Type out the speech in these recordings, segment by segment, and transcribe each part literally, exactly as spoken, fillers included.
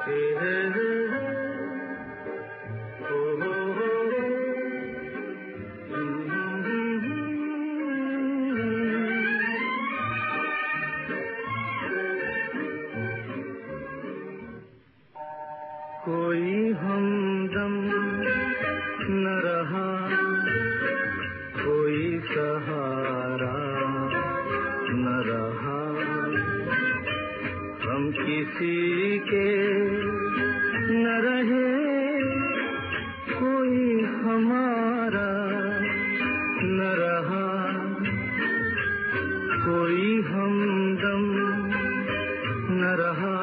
कोई हमदम न रहा, कोई सहारा न रहा, हम किसी के न रहे, कोई हमारा न रहा, कोई हमदम न रहा,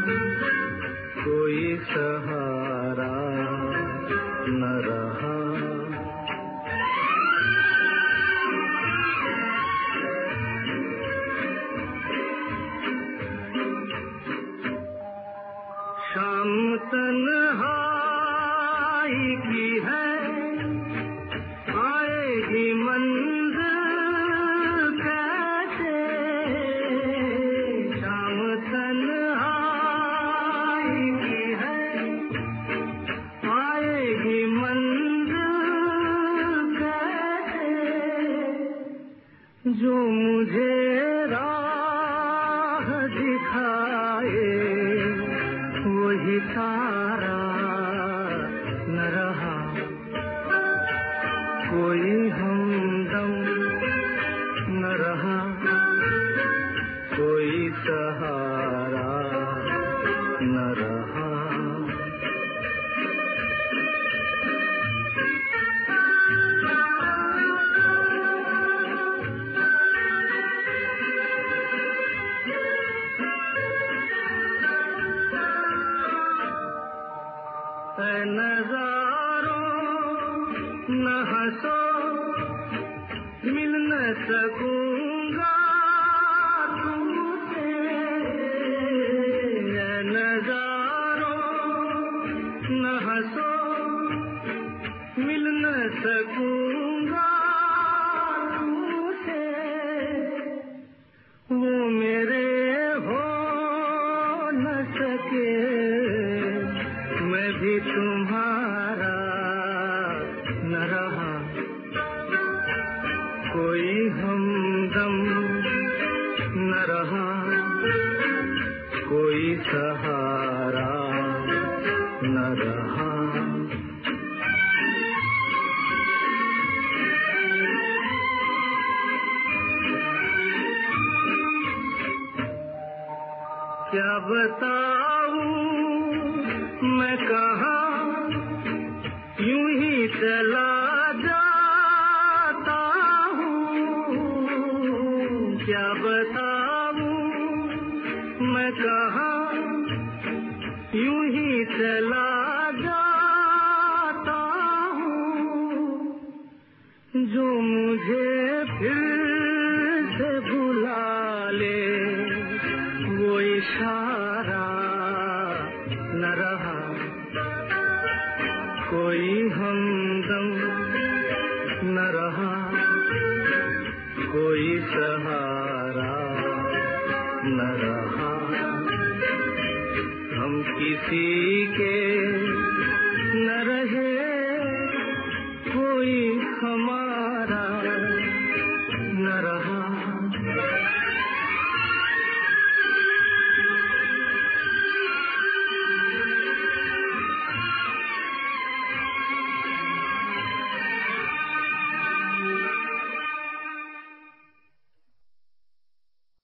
कोई सहारा न रहा। शाम तन्हाई की है, आएगी मंज़िल कैसे, शाम तन्हाई की है, आएगी मंज़िल कैसे, जो मुझे राह दिखाए वही तारा न रहा, कोई हमदम न रहा, कोई सहारा न रहा। नज़ारों न हंसो, मिल न सकूंगा तुमसे, नज़ारों न हंसो, मिल न सकूंगा तुमसे, वो मेरे हो न सके, मैं भी तुम्हारा न रहा, कोई हमदम न रहा, कोई सहारा न रहा। क्या बताऊं मैं कहाँ यूं ही चला जाता हूँ, क्या बताऊं मैं कहाँ यूं ही चला जाता हूँ, जो मुझे फिर से बुला ले वो इशारा न रहा, कोई हमदम न रहा, कोई सहारा न रहा, हम किसी के न रहे, कोई हमारा